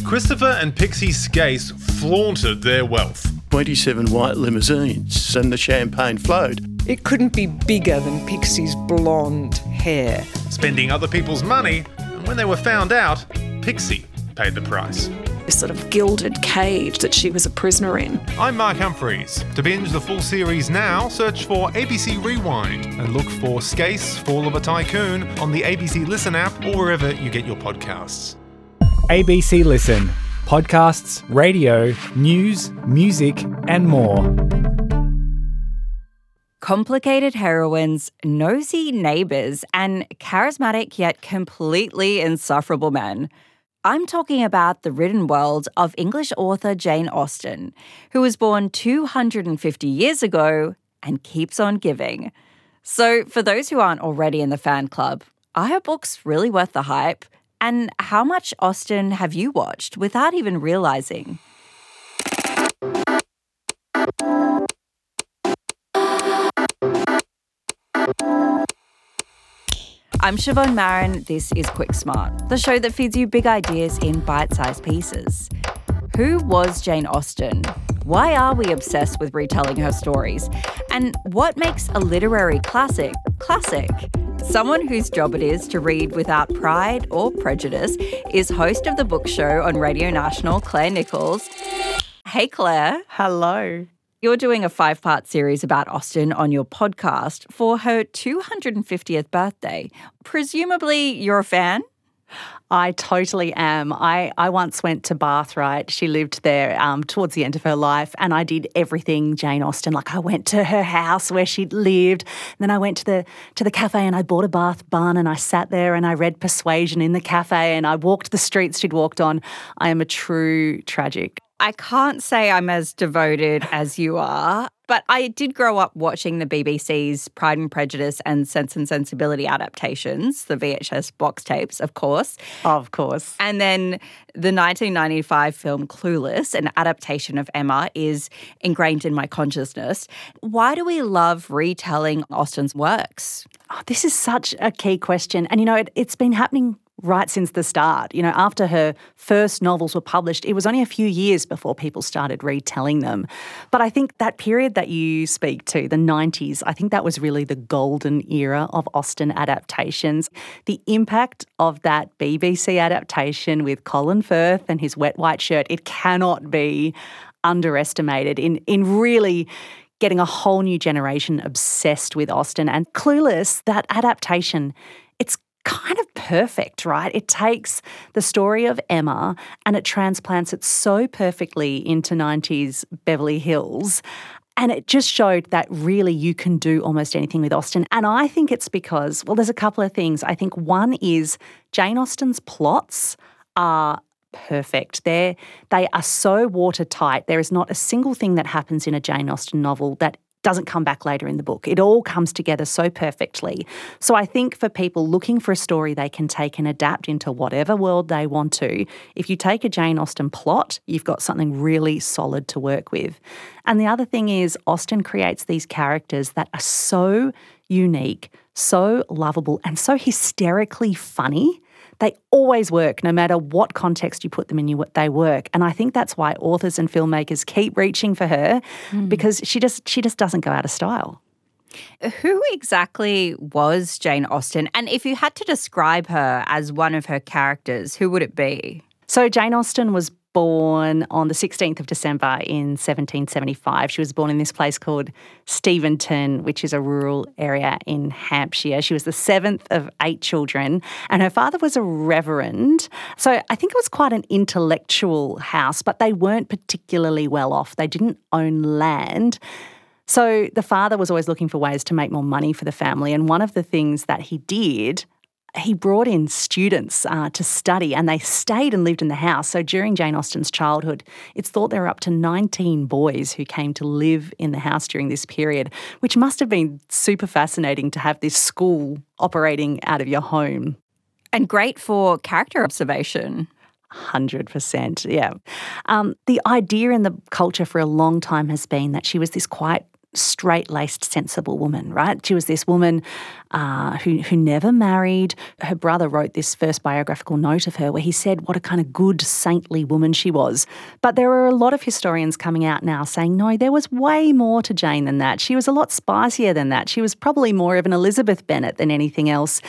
Christopher and Pixie Skase flaunted their wealth. 27 white limousines and the champagne flowed. It couldn't be bigger than Pixie's blonde hair. Spending other people's money, and when they were found out, Pixie paid the price. This sort of gilded cage that she was a prisoner in. I'm Mark Humphreys. To binge the full series now, search for ABC Rewind and look for Skase, Fall of a Tycoon on the ABC Listen app or wherever you get your podcasts. ABC Listen. Podcasts, radio, news, music and more. Complicated heroines, nosy neighbours and charismatic yet completely insufferable men. I'm talking about the written world of English author Jane Austen, who was born 250 years ago and keeps on giving. So for those who aren't already in the fan club, are her books really worth the hype? And how much Austen have you watched without even realising? I'm Siobhan Marin, this is Quick Smart, the show that feeds you big ideas in bite-sized pieces. Who was Jane Austen? Why are we obsessed with retelling her stories? And what makes a literary classic classic? Someone whose job it is to read without pride or prejudice is host of The Book Show on Radio National, Claire Nichols. Hey, Claire. Hello. You're doing a 5-part series about Austen on your podcast for her 250th birthday. Presumably you're a fan? I totally am. I once went to Bath, right? She lived there towards the end of her life, and I did everything Jane Austen. Like, I went to her house where she'd lived, and then I went to the cafe and I bought a Bath bun and I sat there and I read Persuasion in the cafe and I walked the streets she'd walked on. I am a true tragic. I can't say I'm as devoted as you are, but I did grow up watching the BBC's Pride and Prejudice and Sense and Sensibility adaptations, the VHS box tapes, of course. Of course. And then the 1995 film Clueless, an adaptation of Emma, is ingrained in my consciousness. Why do we love retelling Austen's works? Oh, this is such a key question. And, you know, it's been happening right since the start. You know, after her first novels were published, it was only a few years before people started retelling them. But I think that period that you speak to, the 90s, I think that was really the golden era of Austen adaptations. The impact of that BBC adaptation with Colin Firth and his wet white shirt, it cannot be underestimated in really getting a whole new generation obsessed with Austen. And Clueless, that adaptation, it's kind of perfect, right? It takes the story of Emma and it transplants it so perfectly into 90s Beverly Hills. And it just showed that really you can do almost anything with Austen. And I think it's because, well, there's a couple of things. I think one is Jane Austen's plots are perfect. They are so watertight. There is not a single thing that happens in a Jane Austen novel that doesn't come back later in the book. It all comes together so perfectly. So I think for people looking for a story they can take and adapt into whatever world they want to, if you take a Jane Austen plot, you've got something really solid to work with. And the other thing is Austen creates these characters that are so unique, so lovable and so hysterically funny. They always work, no matter what context you put them in, they work. And I think that's why authors and filmmakers keep reaching for her because she just doesn't go out of style. Who exactly was Jane Austen? And if you had to describe her as one of her characters, who would it be? So Jane Austen was born on the 16th of December in 1775. She was born in this place called Steventon, which is a rural area in Hampshire. She was the 7th of 8 children, and her father was a reverend. So I think it was quite an intellectual house, but they weren't particularly well off. They didn't own land. So the father was always looking for ways to make more money for the family, and one of the things that he did, he brought in students to study and they stayed and lived in the house. So during Jane Austen's childhood, it's thought there were up to 19 boys who came to live in the house during this period, which must have been super fascinating to have this school operating out of your home. And great for character observation. 100%, yeah. The idea in the culture for a long time has been that she was this quite straight-laced, sensible woman, right? She was this woman who never married. Her brother wrote this first biographical note of her where he said what a kind of good, saintly woman she was. But there are a lot of historians coming out now saying, no, there was way more to Jane than that. She was a lot spicier than that. She was probably more of an Elizabeth Bennet than anything else.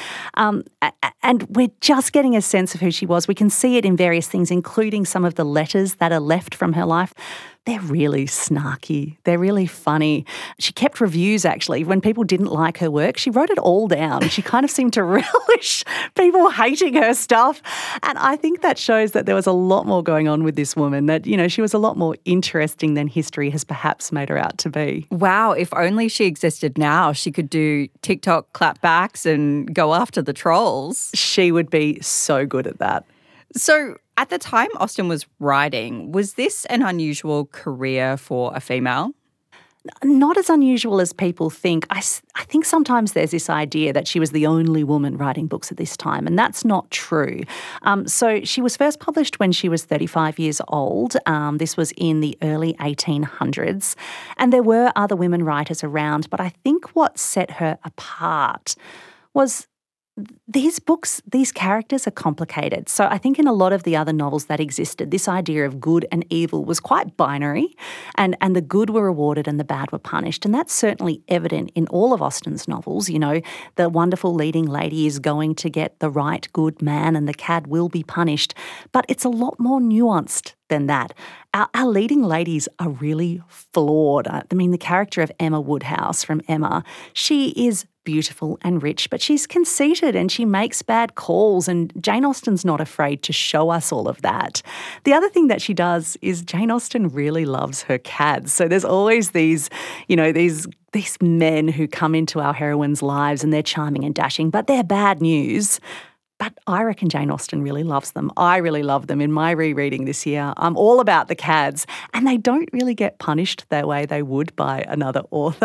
And we're just getting a sense of who she was. We can see it in various things, including some of the letters that are left from her life. They're really snarky. They're really funny. She kept reviews, actually. When people didn't like her work, she wrote it all down. She kind of seemed to relish people hating her stuff. And I think that shows that there was a lot more going on with this woman, that, you know, she was a lot more interesting than history has perhaps made her out to be. Wow, if only she existed now, she could do TikTok clapbacks and go after the trolls. She would be so good at that. So at the time Austen was writing, was this an unusual career for a female? Not as unusual as people think. I think sometimes there's this idea that she was the only woman writing books at this time, and that's not true. So she was first published when she was 35 years old. This was in the early 1800s, and there were other women writers around, but I think what set her apart was these books, these characters are complicated. So I think in a lot of the other novels that existed, this idea of good and evil was quite binary, and the good were rewarded and the bad were punished. And that's certainly evident in all of Austen's novels. You know, the wonderful leading lady is going to get the right good man and the cad will be punished. But it's a lot more nuanced than that. Our leading ladies are really flawed. I mean, the character of Emma Woodhouse from Emma, she is beautiful and rich, but she's conceited and she makes bad calls, and Jane Austen's not afraid to show us all of that. The other thing that she does is Jane Austen really loves her cads. So there's always these, you know, these men who come into our heroines' lives and they're charming and dashing, but they're bad news. But I reckon Jane Austen really loves them. I really love them. In my rereading this year, I'm all about the cads, and they don't really get punished the way they would by another author.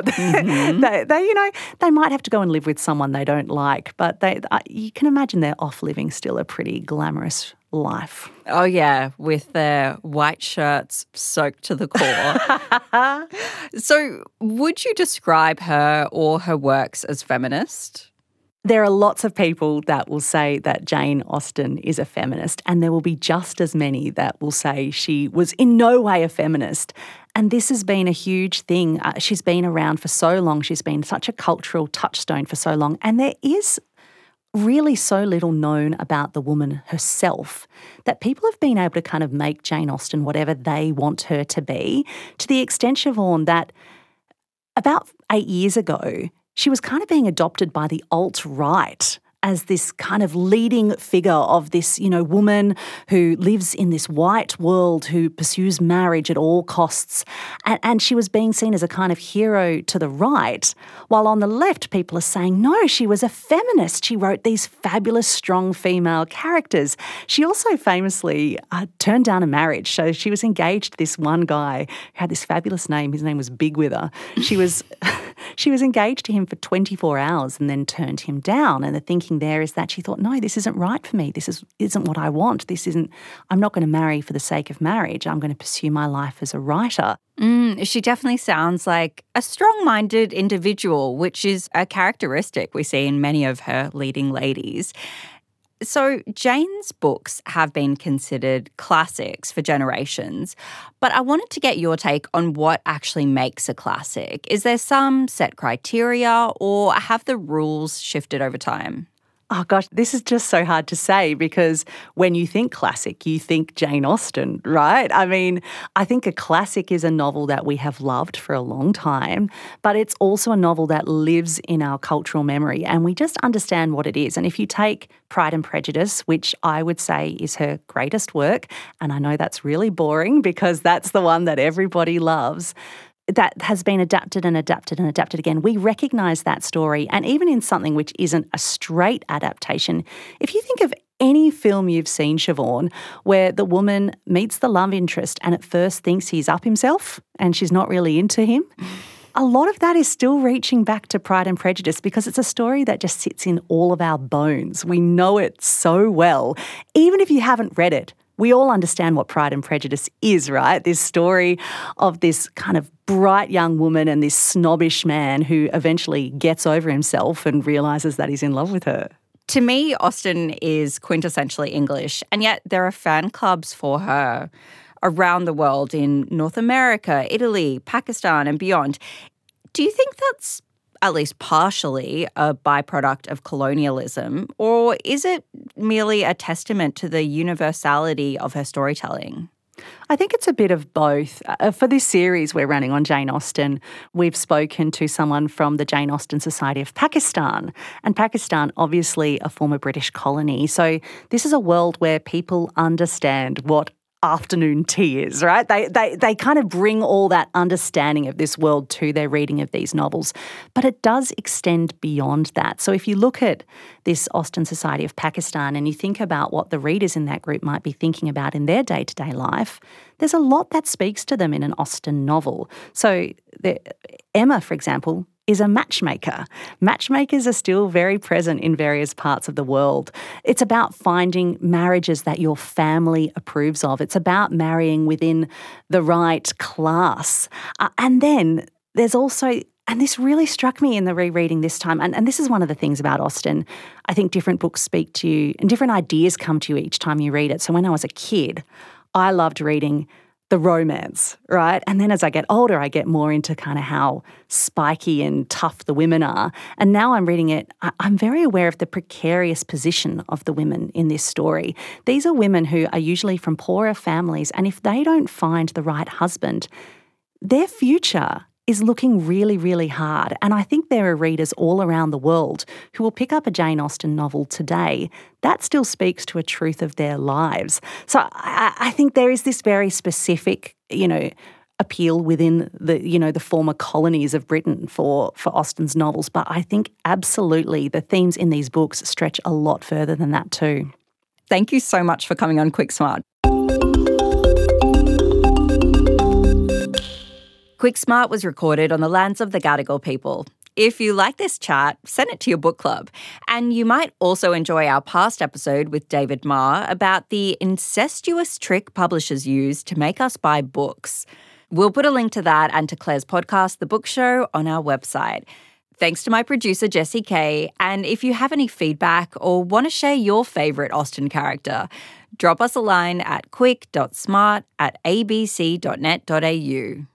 They might have to go and live with someone they don't like, but you can imagine they're off living still a pretty glamorous life. Oh, yeah, with their white shirts soaked to the core. So would you describe her or her works as feminist? There are lots of people that will say that Jane Austen is a feminist, and there will be just as many that will say she was in no way a feminist. And this has been a huge thing. She's been around for so long. She's been such a cultural touchstone for so long. And there is really so little known about the woman herself that people have been able to kind of make Jane Austen whatever they want her to be, to the extent, Siobhan, that about 8 years ago, she was kind of being adopted by the alt-right as this kind of leading figure of this, you know, woman who lives in this white world, who pursues marriage at all costs. And she was being seen as a kind of hero to the right, while on the left people are saying, no, she was a feminist. She wrote these fabulous, strong female characters. She also famously turned down a marriage. So she was engaged to this one guy who had this fabulous name. His name was Bigwither. She was engaged to him for 24 hours and then turned him down. And the thinking there is that she thought, no, this isn't right for me. This isn't what I want. I'm not going to marry for the sake of marriage. I'm going to pursue my life as a writer. She definitely sounds like a strong-minded individual, which is a characteristic we see in many of her leading ladies. So Jane's books have been considered classics for generations, but I wanted to get your take on what actually makes a classic. Is there some set criteria, or have the rules shifted over time? Oh gosh, this is just so hard to say, because when you think classic, you think Jane Austen, right? I mean, I think a classic is a novel that we have loved for a long time, but it's also a novel that lives in our cultural memory and we just understand what it is. And if you take Pride and Prejudice, which I would say is her greatest work, and I know that's really boring because that's the one that everybody loves, that has been adapted and adapted and adapted again. We recognise that story, and even in something which isn't a straight adaptation, if you think of any film you've seen, Siobhan, where the woman meets the love interest and at first thinks he's up himself and she's not really into him, a lot of that is still reaching back to Pride and Prejudice because it's a story that just sits in all of our bones. We know it so well. Even if you haven't read it, we all understand what Pride and Prejudice is, right? This story of this kind of bright young woman and this snobbish man who eventually gets over himself and realises that he's in love with her. To me, Austen is quintessentially English, and yet there are fan clubs for her around the world in North America, Italy, Pakistan, and beyond. Do you think that's at least partially a byproduct of colonialism, or is it merely a testament to the universality of her storytelling? I think it's a bit of both. For this series we're running on Jane Austen, we've spoken to someone from the Jane Austen Society of Pakistan. And Pakistan, obviously a former British colony. So this is a world where people understand what afternoon tea is, right? They kind of bring all that understanding of this world to their reading of these novels. But it does extend beyond that. So if you look at this Austen Society of Pakistan and you think about what the readers in that group might be thinking about in their day-to-day life, there's a lot that speaks to them in an Austen novel. So Emma, for example, is a matchmaker. Matchmakers are still very present in various parts of the world. It's about finding marriages that your family approves of. It's about marrying within the right class. And then there's also, and this really struck me in the rereading this time, and this is one of the things about Austen. I think different books speak to you and different ideas come to you each time you read it. So when I was a kid, I loved reading the romance, right? And then as I get older, I get more into kind of how spiky and tough the women are. And now I'm reading it, I'm very aware of the precarious position of the women in this story. These are women who are usually from poorer families, and if they don't find the right husband, their future is looking really, really hard. And I think there are readers all around the world who will pick up a Jane Austen novel today that still speaks to a truth of their lives. So I think there is this very specific, appeal within the former colonies of Britain for Austen's novels. But I think absolutely the themes in these books stretch a lot further than that too. Thank you so much for coming on Quick Smart. Quick Smart was recorded on the lands of the Gadigal people. If you like this chat, send it to your book club. And you might also enjoy our past episode with David Marr about the incestuous trick publishers use to make us buy books. We'll put a link to that and to Claire's podcast, The Book Show, on our website. Thanks to my producer, Jessie Kay. And if you have any feedback or want to share your favourite Austen character, drop us a line at quick.smart@abc.net.au.